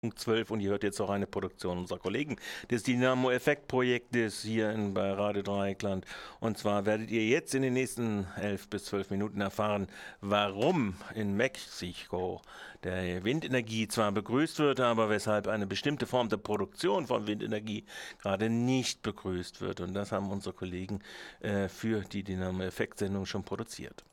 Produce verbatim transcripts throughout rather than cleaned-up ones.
zwölf und ihr hört jetzt auch eine Produktion unserer Kollegen des Dynamo-Effekt-Projektes hier in, bei Radio Dreieckland. Und zwar werdet ihr jetzt in den nächsten elf bis zwölf Minuten erfahren, warum in Mexiko der Windenergie zwar begrüßt wird, aber weshalb eine bestimmte Form der Produktion von Windenergie gerade nicht begrüßt wird. Und das haben unsere Kollegen äh, für die Dynamo-Effekt-Sendung schon produziert.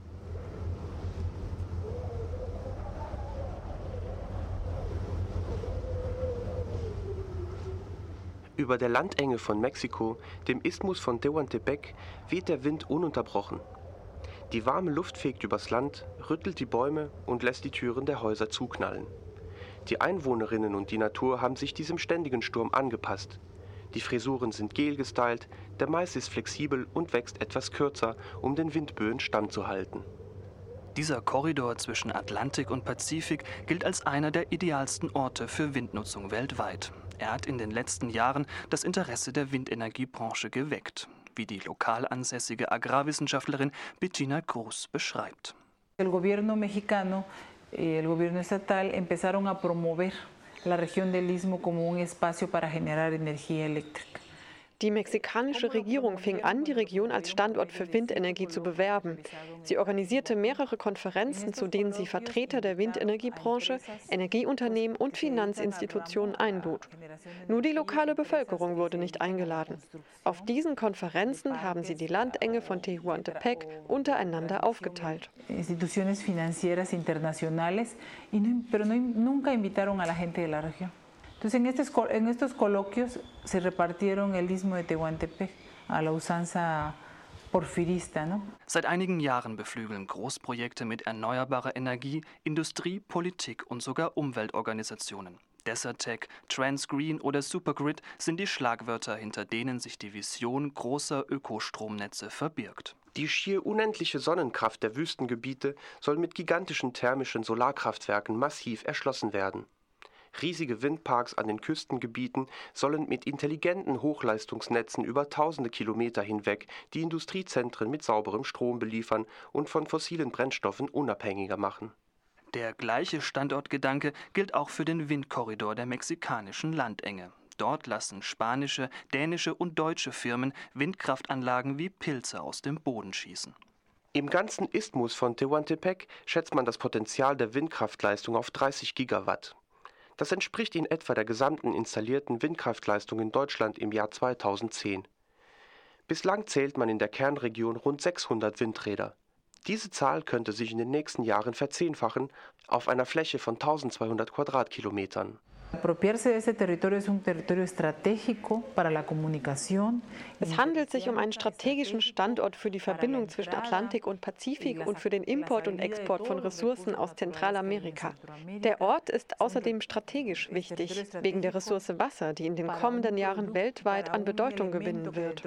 Über der Landenge von Mexiko, dem Isthmus von Tehuantepec, weht der Wind ununterbrochen. Die warme Luft fegt übers Land, rüttelt die Bäume und lässt die Türen der Häuser zuknallen. Die Einwohnerinnen und die Natur haben sich diesem ständigen Sturm angepasst. Die Frisuren sind gel gestylt, der Mais ist flexibel und wächst etwas kürzer, um den Windböen standzuhalten. Dieser Korridor zwischen Atlantik und Pazifik gilt als einer der idealsten Orte für Windnutzung weltweit. Er hat in den letzten Jahren das Interesse der Windenergiebranche geweckt, wie die lokal ansässige Agrarwissenschaftlerin Bettina Cruz beschreibt. El gobierno mexicano y el gobierno estatal empezaron a promover la región del Istmo como un espacio para generar energía eléctrica. Die mexikanische Regierung fing an, die Region als Standort für Windenergie zu bewerben. Sie organisierte mehrere Konferenzen, zu denen sie Vertreter der Windenergiebranche, Energieunternehmen und Finanzinstitutionen einlud. Nur die lokale Bevölkerung wurde nicht eingeladen. Auf diesen Konferenzen haben sie die Landenge von Tehuantepec untereinander aufgeteilt. Instituciones financieras internacionales, pero nunca invitaron a la gente de la región. Entonces, en, estos, en estos coloquios se repartieron el Istmo de Tehuantepec a la usanza porfirista, ¿no? Seit einigen Jahren beflügeln Großprojekte mit erneuerbarer Energie Industrie, Politik und sogar Umweltorganisationen. Desertec, Transgreen oder Supergrid sind die Schlagwörter, hinter denen sich die Vision großer Ökostromnetze verbirgt. Die schier unendliche Sonnenkraft der Wüstengebiete soll mit gigantischen thermischen Solarkraftwerken massiv erschlossen werden. Riesige Windparks an den Küstengebieten sollen mit intelligenten Hochleistungsnetzen über tausende Kilometer hinweg die Industriezentren mit sauberem Strom beliefern und von fossilen Brennstoffen unabhängiger machen. Der gleiche Standortgedanke gilt auch für den Windkorridor der mexikanischen Landenge. Dort lassen spanische, dänische und deutsche Firmen Windkraftanlagen wie Pilze aus dem Boden schießen. Im ganzen Isthmus von Tehuantepec schätzt man das Potenzial der Windkraftleistung auf dreißig Gigawatt. Das entspricht in etwa der gesamten installierten Windkraftleistung in Deutschland im Jahr zweitausendzehn. Bislang zählt man in der Kernregion rund sechshundert Windräder. Diese Zahl könnte sich in den nächsten Jahren verzehnfachen auf einer Fläche von eintausendzweihundert Quadratkilometern. Es handelt sich um einen strategischen Standort für die Verbindung zwischen Atlantik und Pazifik und für den Import und Export von Ressourcen aus Zentralamerika. Der Ort ist außerdem strategisch wichtig, wegen der Ressource Wasser, die in den kommenden Jahren weltweit an Bedeutung gewinnen wird.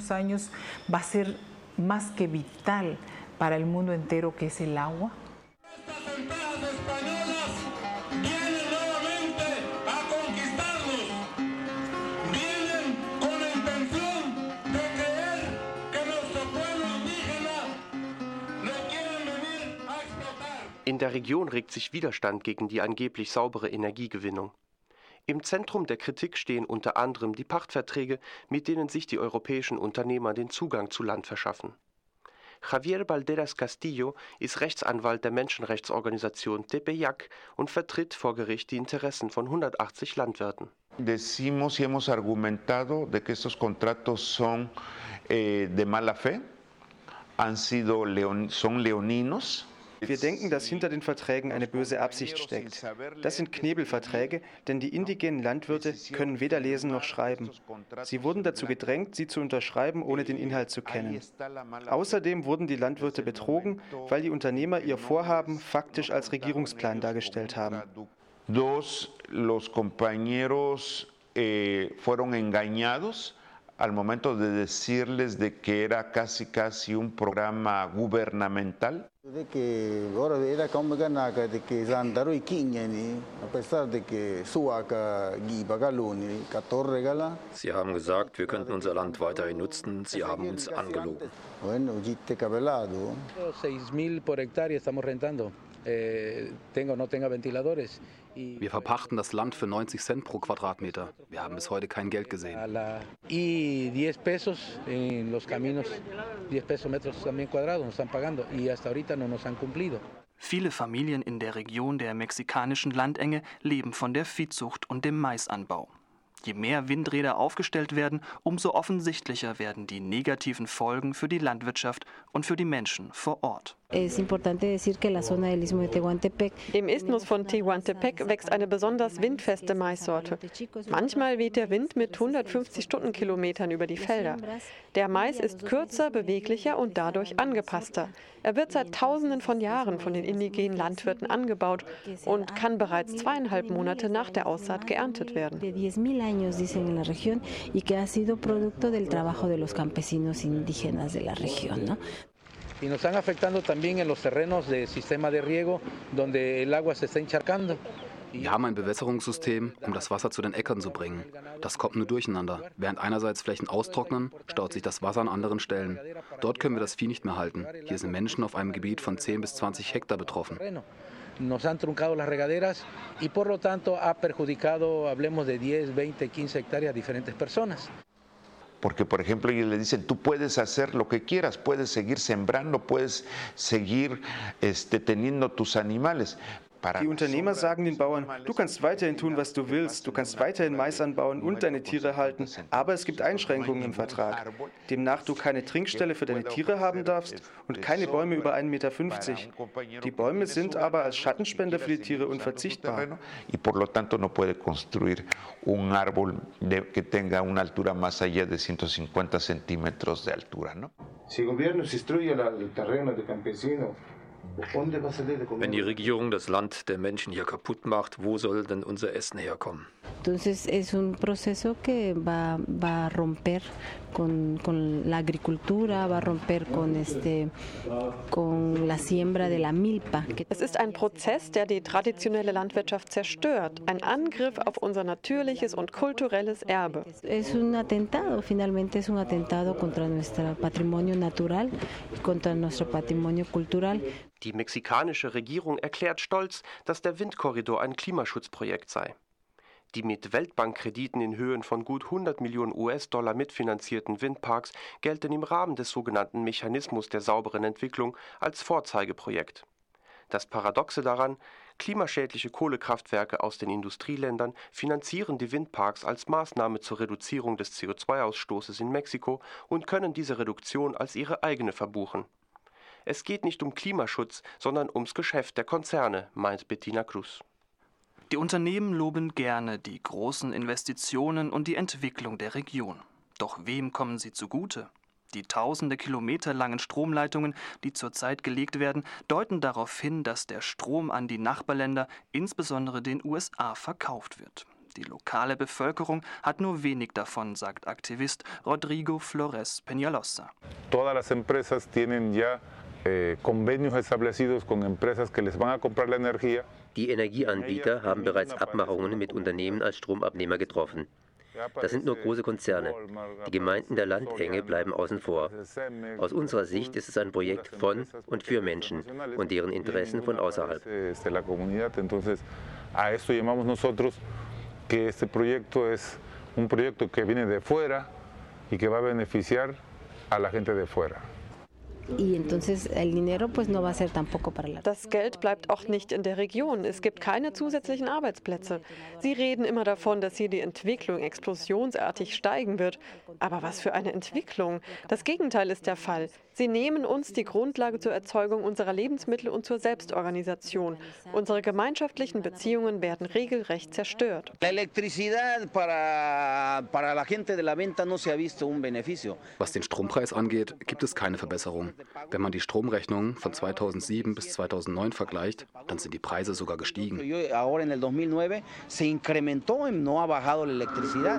In der Region regt sich Widerstand gegen die angeblich saubere Energiegewinnung. Im Zentrum der Kritik stehen unter anderem die Pachtverträge, mit denen sich die europäischen Unternehmer den Zugang zu Land verschaffen. Javier Valderas Castillo ist Rechtsanwalt der Menschenrechtsorganisation Tepeyac und vertritt vor Gericht die Interessen von hundertachtzig Landwirten. Decimos y hemos argumentado de que estos contratos son eh, de mala fe, han sido leon, son leoninos. Wir denken, dass hinter den Verträgen eine böse Absicht steckt. Das sind Knebelverträge, denn die indigenen Landwirte können weder lesen noch schreiben. Sie wurden dazu gedrängt, sie zu unterschreiben, ohne den Inhalt zu kennen. Außerdem wurden die Landwirte betrogen, weil die Unternehmer ihr Vorhaben faktisch als Regierungsplan dargestellt haben. Dos, los compañeros eh, fueron engañados al momento de decirles de que era casi casi un programa gubernamental. De que ahora era como ganaka de que zandaro y quiñani, a pesar de que suaka giba galoni, catorre gala. Sie haben gesagt, wir könnten unser Land weiterhin nutzen. Sie haben uns angelogen. Bueno, gitte cabelado. seis mil por hectárea estamos rentando. Wir verpachten das Land für neunzig Cent pro Quadratmeter. Wir haben bis heute kein Geld gesehen. Viele Familien in der Region der mexikanischen Landenge leben von der Viehzucht und dem Maisanbau. Je mehr Windräder aufgestellt werden, umso offensichtlicher werden die negativen Folgen für die Landwirtschaft und für die Menschen vor Ort. Im Isthmus von Tehuantepec wächst eine besonders windfeste Maissorte. Manchmal weht der Wind mit hundertfünfzig Stundenkilometern über die Felder. Der Mais ist kürzer, beweglicher und dadurch angepasster. Er wird seit Tausenden von Jahren von den indigenen Landwirten angebaut und kann bereits zweieinhalb Monate nach der Aussaat geerntet werden. Y nos están afectando también en los terrenos del sistema de riego, donde el agua se está encharcando. Wir haben ein Bewässerungssystem, um das Wasser zu den Äckern zu bringen. Das kommt nur durcheinander. Während einerseits Flächen austrocknen, staut sich das Wasser an anderen Stellen. Dort können wir das Vieh nicht mehr halten. Hier sind Menschen auf einem Gebiet von zehn bis zwanzig Hektar betroffen. Nos han truncado las regaderas y por lo tanto ha perjudicado, hablemos de diez, veinte, quince hectáreas a diferentes personas. Porque, por ejemplo, ellos le dicen, tú puedes hacer lo que quieras, puedes seguir sembrando, puedes seguir este, teniendo tus animales. Die Unternehmer sagen den Bauern, du kannst weiterhin tun, was du willst, du kannst weiterhin Mais anbauen und deine Tiere halten, aber es gibt Einschränkungen im Vertrag. Demnach du keine Trinkstelle für deine Tiere haben darfst und keine Bäume über einen Meter fünfzig. Die Bäume sind aber als Schattenspender für die Tiere unverzichtbar. Y por lo tanto no puede construir un árbol de, que tenga una altura más allá de ciento cincuenta centímetros de altura, ¿no? Si el gobierno destruye el terreno del campesino, wenn die Regierung das Land der Menschen hier kaputt macht, wo soll denn unser Essen herkommen? Entonces es un proceso que va, va a romper con, con la agricultura, va a romper con, este, con la siembra de la milpa. Es ist ein Prozess, der die traditionelle Landwirtschaft zerstört. Ein Angriff auf unser natürliches und kulturelles Erbe. Es un atentado, finalmente es un atentado contra nuestro patrimonio natural y contra nuestro patrimonio cultural. Die mexikanische Regierung erklärt stolz, dass der Windkorridor ein Klimaschutzprojekt sei. Die mit Weltbankkrediten in Höhen von gut hundert Millionen U S-Dollar mitfinanzierten Windparks gelten im Rahmen des sogenannten Mechanismus der sauberen Entwicklung als Vorzeigeprojekt. Das Paradoxe daran, klimaschädliche Kohlekraftwerke aus den Industrieländern finanzieren die Windparks als Maßnahme zur Reduzierung des C O zwei Ausstoßes in Mexiko und können diese Reduktion als ihre eigene verbuchen. Es geht nicht um Klimaschutz, sondern ums Geschäft der Konzerne, meint Bettina Cruz. Die Unternehmen loben gerne die großen Investitionen und die Entwicklung der Region. Doch wem kommen sie zugute? Die tausende Kilometer langen Stromleitungen, die zurzeit gelegt werden, deuten darauf hin, dass der Strom an die Nachbarländer, insbesondere den U S A, verkauft wird. Die lokale Bevölkerung hat nur wenig davon, sagt Aktivist Rodrigo Flores Peñalosa. Todas las empresas tienen ya eh, convenios establecidos con empresas que les van a comprar la energía. Die Energieanbieter haben bereits Abmachungen mit Unternehmen als Stromabnehmer getroffen. Das sind nur große Konzerne. Die Gemeinden der Landenge bleiben außen vor. Aus unserer Sicht ist es ein Projekt von und für Menschen und deren Interessen von außerhalb. A esto llamamos nosotros que este proyecto es un proyecto que viene de fuera y que va a beneficiar a la gente de fuera. Y entonces el dinero pues no va a ser tampoco para la. Das Geld bleibt auch nicht in der Region. Es gibt keine zusätzlichen Arbeitsplätze. Sie reden immer davon, dass hier die Entwicklung explosionsartig steigen wird. Aber was für eine Entwicklung? Das Gegenteil ist der Fall. Sie nehmen uns die Grundlage zur Erzeugung unserer Lebensmittel und zur Selbstorganisation. Unsere gemeinschaftlichen Beziehungen werden regelrecht zerstört. La electricidad para para la gente de la venta no se ha visto un beneficio. Was den Strompreis angeht, gibt es keine Verbesserung. Wenn man die Stromrechnungen von zweitausendsieben bis zweitausendneun vergleicht, dann sind die Preise sogar gestiegen. Ahora en el dos mil nueve se incrementó y no ha bajado la electricidad.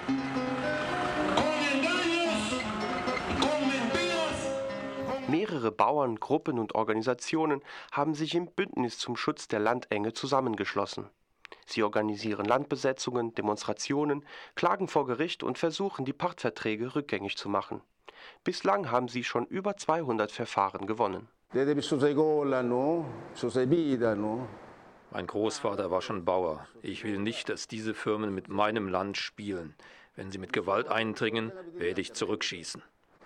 Mehrere Bauern, Gruppen und Organisationen haben sich im Bündnis zum Schutz der Landenge zusammengeschlossen. Sie organisieren Landbesetzungen, Demonstrationen, klagen vor Gericht und versuchen, die Pachtverträge rückgängig zu machen. Bislang haben sie schon über zweihundert Verfahren gewonnen. Mein Großvater war schon Bauer. Ich will nicht, dass diese Firmen mit meinem Land spielen. Wenn sie mit Gewalt eindringen, werde ich zurückschießen.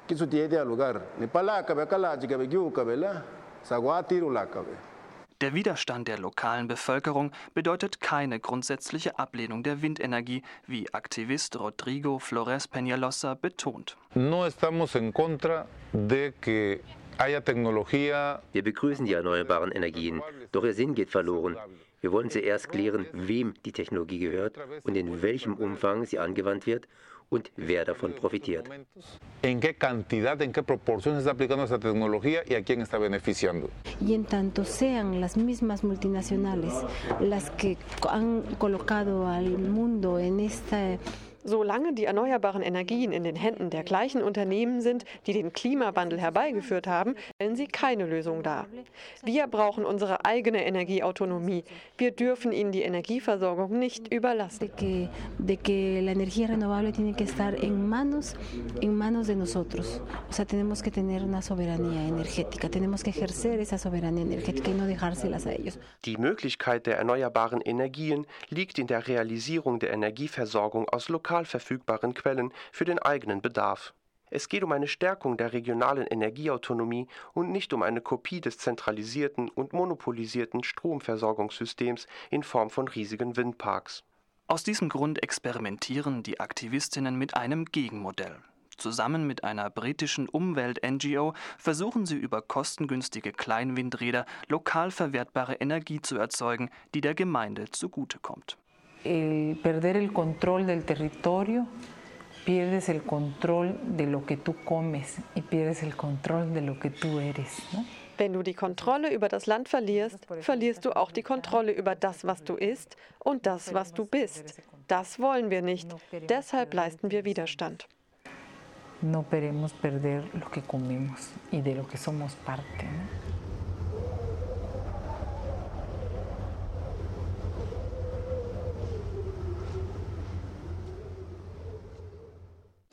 Der Widerstand der lokalen Bevölkerung bedeutet keine grundsätzliche Ablehnung der Windenergie, wie Aktivist Rodrigo Flores Peñalosa betont. No estamos en contra de que haya tecnología. Wir begrüßen die erneuerbaren Energien, doch ihr Sinn geht verloren. Wir wollen zuerst klären, wem die Technologie gehört und in welchem Umfang sie angewandt wird und wer davon profitiert. En qué cantidad, en qué proporción se está aplicando esa tecnología y a quién está beneficiando. Y en tanto sean las mismas multinacionales las que han colocado al mundo en esta. Solange die erneuerbaren Energien in den Händen der gleichen Unternehmen sind, die den Klimawandel herbeigeführt haben, stellen sie keine Lösung dar. Wir brauchen unsere eigene Energieautonomie. Wir dürfen ihnen die Energieversorgung nicht überlassen. De que, de que la energía renovable tiene que estar en manos, en manos de nosotros. O sea, tenemos que tener una soberanía energética. Tenemos que ejercer esa soberanía energética y no dejárselas a ellos. Die Möglichkeit der erneuerbaren Energien liegt in der Realisierung der Energieversorgung aus lokalen verfügbaren Quellen für den eigenen Bedarf. Es geht um eine Stärkung der regionalen Energieautonomie und nicht um eine Kopie des zentralisierten und monopolisierten Stromversorgungssystems in Form von riesigen Windparks. Aus diesem Grund experimentieren die Aktivistinnen mit einem Gegenmodell. Zusammen mit einer britischen Umwelt-N G O versuchen sie über kostengünstige Kleinwindräder lokal verwertbare Energie zu erzeugen, die der Gemeinde zugutekommt. El perder el control del territorio, pierdes el control de lo que tú comes y pierdes el control de lo que tú eres, ¿no? Wenn du die Kontrolle über das Land verlierst, verlierst du auch die Kontrolle über das, was du isst und das, was du bist. Das wollen wir nicht. Deshalb leisten wir Widerstand. No queremos perder lo que comemos y de lo que somos parte, ¿no?